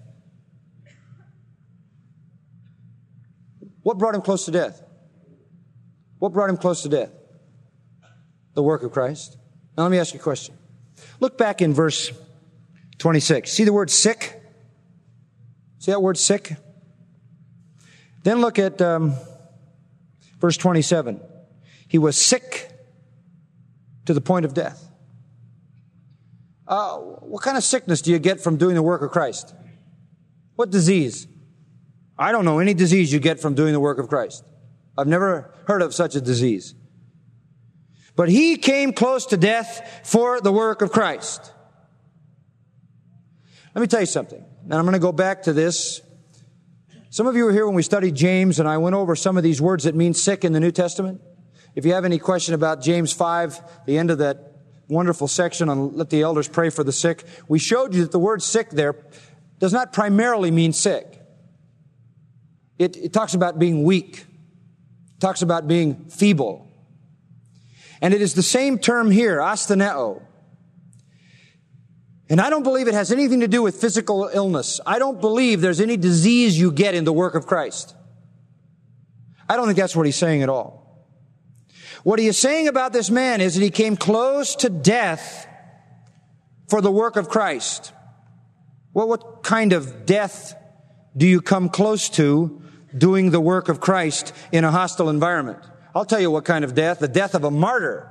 What brought him close to death? What brought him close to death? The work of Christ. Now, let me ask you a question. Look back in verse twenty-six. See the word sick? See that word sick? Then look at um, verse twenty-seven. He was sick to the point of death. Uh, what kind of sickness do you get from doing the work of Christ? What disease? I don't know any disease you get from doing the work of Christ. I've never heard of such a disease. But he came close to death for the work of Christ. Let me tell you something. And I'm going to go back to this. Some of you were here when we studied James, and I went over some of these words that mean sick in the New Testament. If you have any question about James five, the end of that wonderful section on let the elders pray for the sick, we showed you that the word sick there does not primarily mean sick. It, it talks about being weak. It talks about being feeble. And it is the same term here, astheneo. And I don't believe it has anything to do with physical illness. I don't believe there's any disease you get in the work of Christ. I don't think that's what he's saying at all. What he is saying about this man is that he came close to death for the work of Christ. Well, what kind of death do you come close to doing the work of Christ in a hostile environment? I'll tell you what kind of death, the death of a martyr.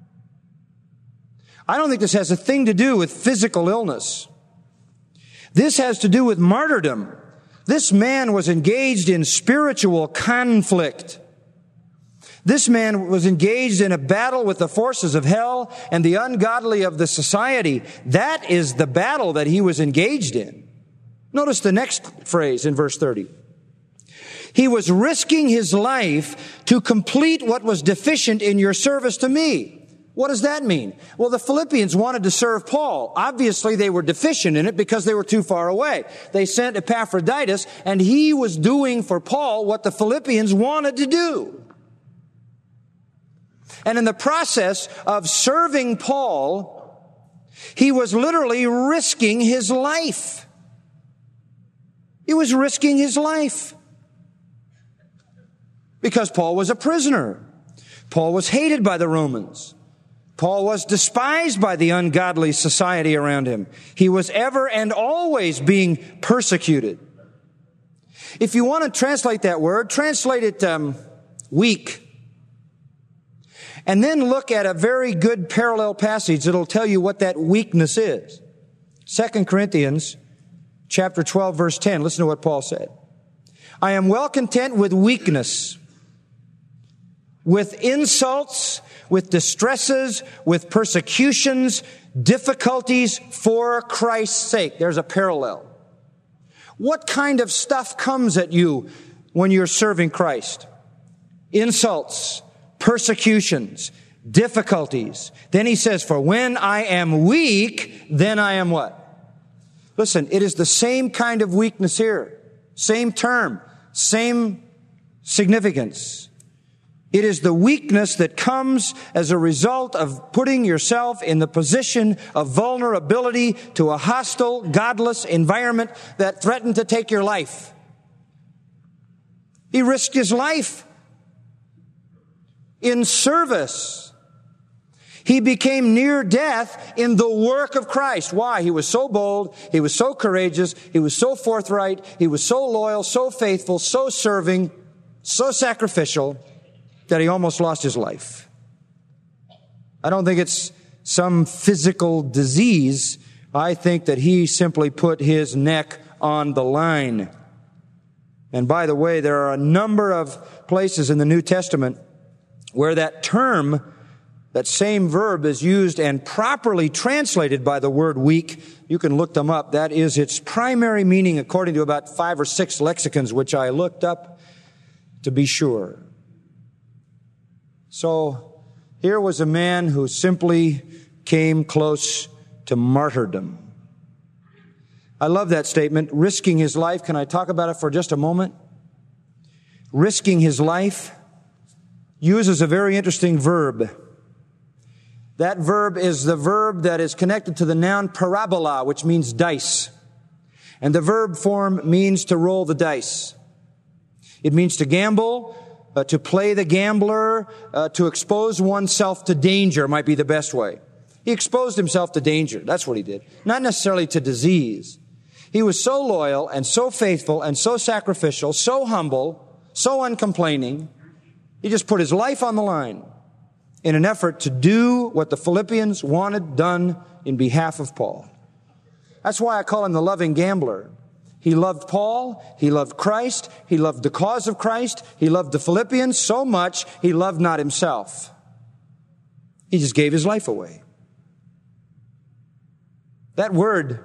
I don't think this has a thing to do with physical illness. This has to do with martyrdom. This man was engaged in spiritual conflict. This man was engaged in a battle with the forces of hell and the ungodly of the society. That is the battle that he was engaged in. Notice the next phrase in verse thirty. He was risking his life to complete what was deficient in your service to me. What does that mean? Well, the Philippians wanted to serve Paul. Obviously, they were deficient in it because they were too far away. They sent Epaphroditus, and he was doing for Paul what the Philippians wanted to do. And in the process of serving Paul, he was literally risking his life. He was risking his life. Because Paul was a prisoner. Paul was hated by the Romans. Paul was despised by the ungodly society around him. He was ever and always being persecuted. If you want to translate that word, translate it um, weak. And then look at a very good parallel passage that'll tell you what that weakness is. Second Corinthians chapter twelve, verse ten. Listen to what Paul said. I am well content with weakness, with insults, with distresses, with persecutions, difficulties for Christ's sake. There's a parallel. What kind of stuff comes at you when you're serving Christ? Insults, persecutions, difficulties. Then he says, for when I am weak, then I am what? Listen, it is the same kind of weakness here. Same term, same significance. It is the weakness that comes as a result of putting yourself in the position of vulnerability to a hostile, godless environment that threatened to take your life. He risked his life in service. He became near death in the work of Christ. Why? He was so bold, he was so courageous, he was so forthright, he was so loyal, so faithful, so serving, so sacrificial, that he almost lost his life. I don't think it's some physical disease. I think that he simply put his neck on the line. And by the way, there are a number of places in the New Testament where that term, that same verb, is used and properly translated by the word weak. You can look them up. That is its primary meaning according to about five or six lexicons, which I looked up to be sure. So here was a man who simply came close to martyrdom. I love that statement, risking his life. Can I talk about it for just a moment? Risking his life uses a very interesting verb. That verb is the verb that is connected to the noun parabola, which means dice. And the verb form means to roll the dice. It means to gamble, uh, to play the gambler, uh, to expose oneself to danger might be the best way. He exposed himself to danger. That's what he did. Not necessarily to disease. He was so loyal and so faithful and so sacrificial, so humble, so uncomplaining. He just put his life on the line in an effort to do what the Philippians wanted done in behalf of Paul. That's why I call him the loving gambler. He loved Paul, he loved Christ, he loved the cause of Christ, he loved the Philippians so much, he loved not himself. He just gave his life away. That word,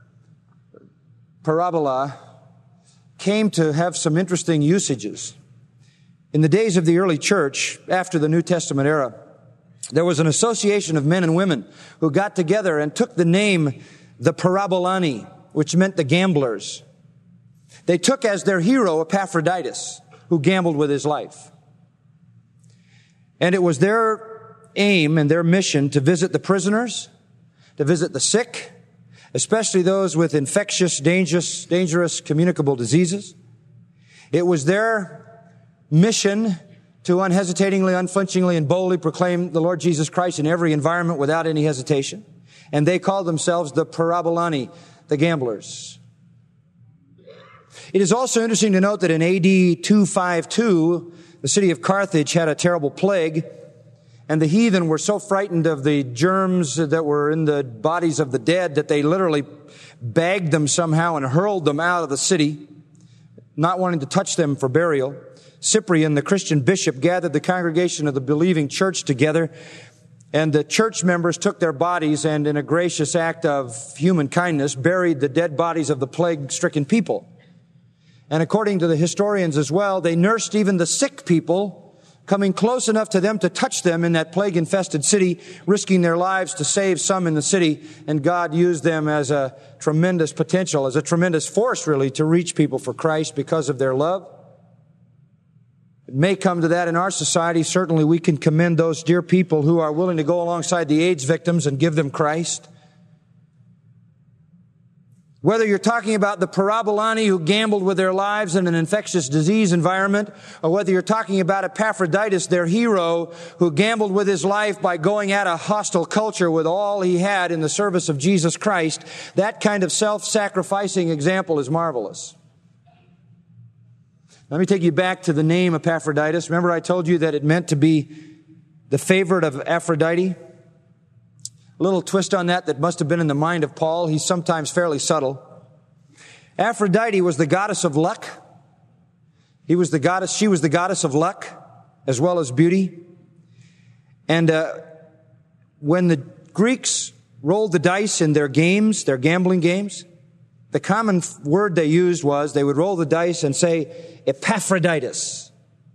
parabola, came to have some interesting usages. In the days of the early church, after the New Testament era, there was an association of men and women who got together and took the name the Parabolani, which meant the gamblers. They took as their hero Epaphroditus, who gambled with his life. And it was their aim and their mission to visit the prisoners, to visit the sick, especially those with infectious, dangerous, dangerous communicable diseases. It was their mission to unhesitatingly, unflinchingly, and boldly proclaim the Lord Jesus Christ in every environment without any hesitation. And they called themselves the Parabolani, the gamblers. It is also interesting to note that in A D two fifty-two, the city of Carthage had a terrible plague, and the heathen were so frightened of the germs that were in the bodies of the dead that they literally bagged them somehow and hurled them out of the city, not wanting to touch them for burial. Cyprian, the Christian bishop, gathered the congregation of the believing church together, and the church members took their bodies and, in a gracious act of human kindness, buried the dead bodies of the plague-stricken people. And according to the historians as well, they nursed even the sick people, coming close enough to them to touch them in that plague-infested city, risking their lives to save some in the city. And God used them as a tremendous potential, as a tremendous force, really, to reach people for Christ because of their love. It may come to that in our society. Certainly we can commend those dear people who are willing to go alongside the AIDS victims and give them Christ. Whether you're talking about the Parabolani who gambled with their lives in an infectious disease environment, or whether you're talking about Epaphroditus, their hero, who gambled with his life by going at a hostile culture with all he had in the service of Jesus Christ, that kind of self-sacrificing example is marvelous. Let me take you back to the name Epaphroditus. Remember I told you that it meant to be the favorite of Aphrodite? A little twist on that that must have been in the mind of Paul. He's sometimes fairly subtle. Aphrodite was the goddess of luck. He was the goddess, she was the goddess of luck as well as beauty. And uh, when the Greeks rolled the dice in their games, their gambling games, the common word they used was they would roll the dice and say Epaphroditus.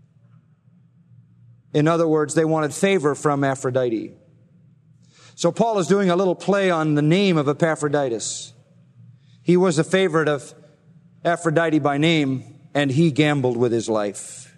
In other words, they wanted favor from Aphrodite. So Paul is doing a little play on the name of Epaphroditus. He was a favorite of Aphrodite by name, and he gambled with his life.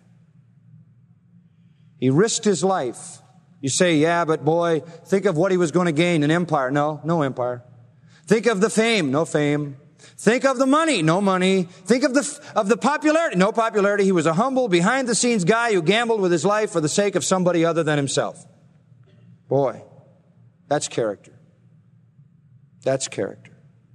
He risked his life. You say, yeah, but boy, think of what he was going to gain, an empire. No, no empire. Think of the fame, no fame. Think of the money. No money. Think of the, of the popularity. No popularity. He was a humble, behind-the-scenes guy who gambled with his life for the sake of somebody other than himself. Boy, that's character. That's character.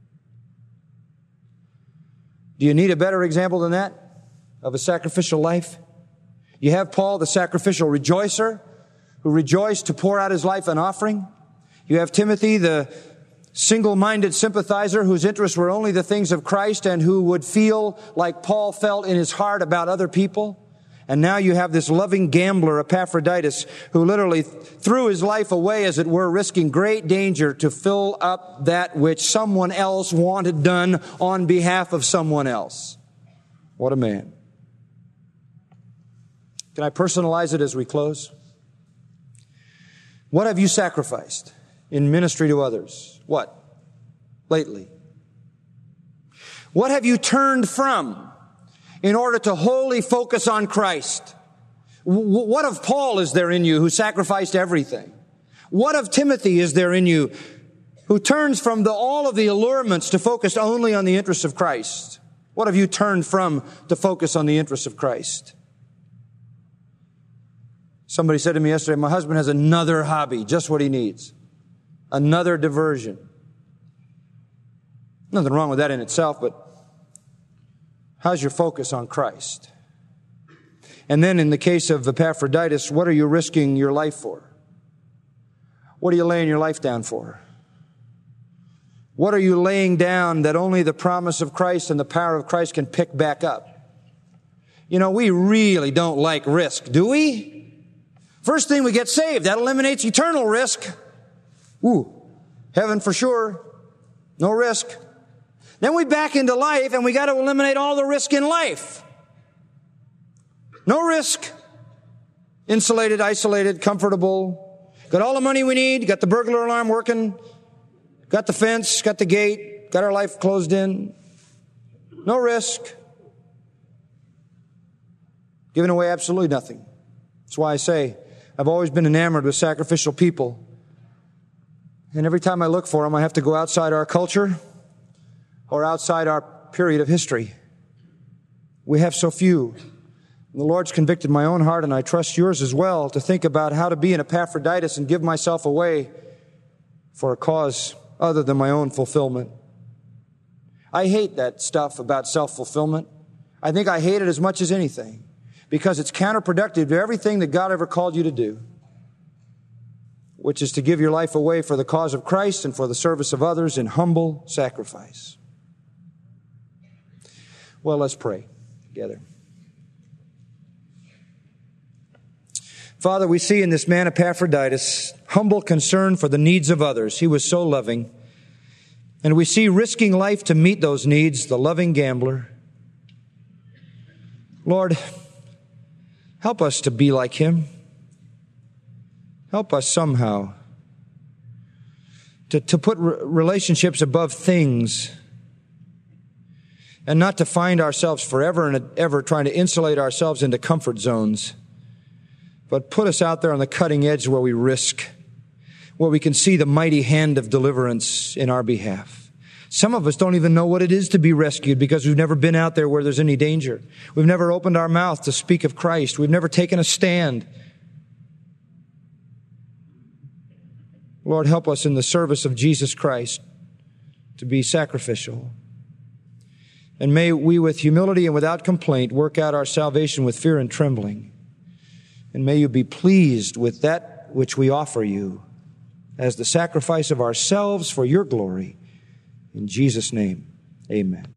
Do you need a better example than that of a sacrificial life? You have Paul, the sacrificial rejoicer, who rejoiced to pour out his life an offering. You have Timothy, the single-minded sympathizer whose interests were only the things of Christ and who would feel like Paul felt in his heart about other people. And now you have this loving gambler, Epaphroditus, who literally threw his life away, as it were, risking great danger to fill up that which someone else wanted done on behalf of someone else. What a man. Can I personalize it as we close? What have you sacrificed in ministry to others? What? Lately. What have you turned from in order to wholly focus on Christ? What of Paul is there in you who sacrificed everything? What of Timothy is there in you who turns from the, all of the allurements to focus only on the interests of Christ? What have you turned from to focus on the interests of Christ? Somebody said to me yesterday, my husband has another hobby, just what he needs. Another diversion. Nothing wrong with that in itself, but how's your focus on Christ? And then in the case of Epaphroditus, what are you risking your life for? What are you laying your life down for? What are you laying down that only the promise of Christ and the power of Christ can pick back up? You know, we really don't like risk, do we? First thing we get saved, that eliminates eternal risk. Ooh, heaven for sure. No risk. Then we back into life and we got to eliminate all the risk in life. No risk. Insulated, isolated, comfortable. Got all the money we need. Got the burglar alarm working. Got the fence. Got the gate. Got our life closed in. No risk. Giving away absolutely nothing. That's why I say I've always been enamored with sacrificial people. And every time I look for them, I have to go outside our culture or outside our period of history. We have so few. The Lord's convicted my own heart, and I trust yours as well, to think about how to be an Epaphroditus and give myself away for a cause other than my own fulfillment. I hate that stuff about self-fulfillment. I think I hate it as much as anything because it's counterproductive to everything that God ever called you to do, which is to give your life away for the cause of Christ and for the service of others in humble sacrifice. Well, let's pray together. Father, we see in this man Epaphroditus humble concern for the needs of others. He was so loving. And we see risking life to meet those needs, the loving gambler. Lord, help us to be like him. Help us somehow to, to put re- relationships above things and not to find ourselves forever and ever trying to insulate ourselves into comfort zones, but put us out there on the cutting edge where we risk, where we can see the mighty hand of deliverance in our behalf. Some of us don't even know what it is to be rescued because we've never been out there where there's any danger. We've never opened our mouth to speak of Christ. We've never taken a stand. Lord, help us in the service of Jesus Christ to be sacrificial. And may we with humility and without complaint work out our salvation with fear and trembling. And may you be pleased with that which we offer you as the sacrifice of ourselves for your glory. In Jesus' name, amen.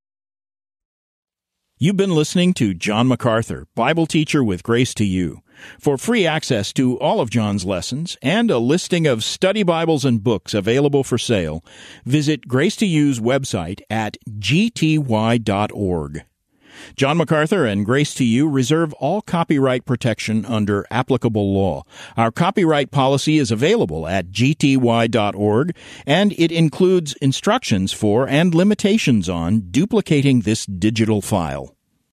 You've been listening to John MacArthur, Bible teacher with Grace to You. For free access to all of John's lessons and a listing of study Bibles and books available for sale, visit Grace to You's website at g t y dot org. John MacArthur and Grace to You reserve all copyright protection under applicable law. Our copyright policy is available at g t y dot org, and it includes instructions for and limitations on duplicating this digital file.